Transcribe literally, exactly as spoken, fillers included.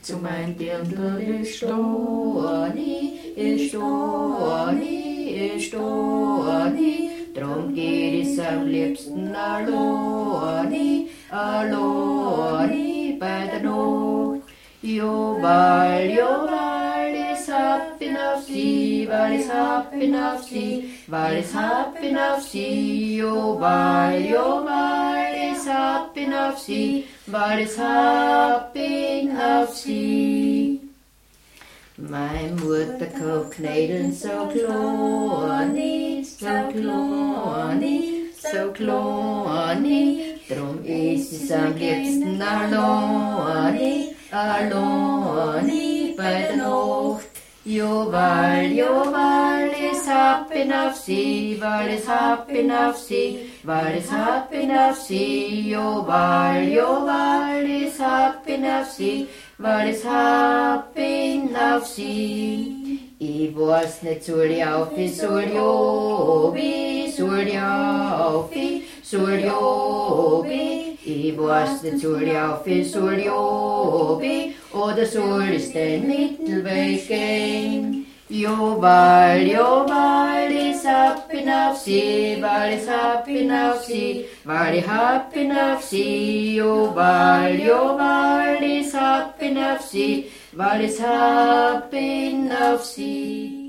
Zu mein Dirndl ist Stoni, ist Stoni, ist Stoni. Drum geht es am liebsten Aloni, Aloni bei der Nacht. Jobal, Jobal, ich hab ihn auf sie, weil ich hab ihn auf sie, weil ich hab ihn auf sie. Jobal, Jobal, ich hab ihn auf sie, weil ich hab ihn auf sie. Meine Mutter kocht Knädeln so klein, so klein, so klein. Drum ist es am liebsten alleine, alleine bei der Nacht. Jobal, Jobal, ich hab ihn auf sie, weil ich hab ihn auf sie, weil ich hab ihn auf sie. Jobal, Jobal, ich hab ihn auf sie, weil ich hab ihn auf sie. Ich weiß nicht, soll ich auf, ich soll jobi, soll ich auf, ich soll jobi. Ich weiß nicht, soll ich auf, ich soll jobi, oder soll ich den Mittelweg gehen? Jobal, Jobal, ich hab ihn auf sie, weil ich hab ihn auf sie, weil ich hab ihn auf sie. Jobal, Jobal, ich hab ihn auf sie, weil ich hab ihn auf sie.